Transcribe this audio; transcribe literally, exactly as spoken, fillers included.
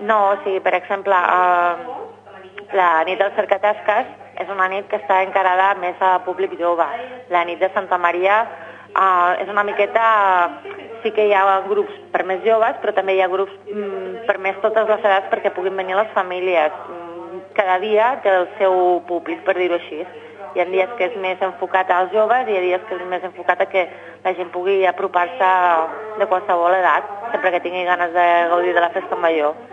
No, o sigui, per exemple, eh, la nit del Cercatasques és una nit que està encarada més a públic jove. La nit de Santa Maria eh, és una miqueta... Sí que hi ha grups per més joves, però també hi ha grups mm, per més totes les edats perquè puguin venir les famílies. Mm, cada dia té el seu públic, per dir-ho així. Hi ha dies que és més enfocat als joves i hi ha dies que és més enfocat a que la gent pugui apropar-se de qualsevol edat, sempre que tingui ganes de gaudir de la festa major.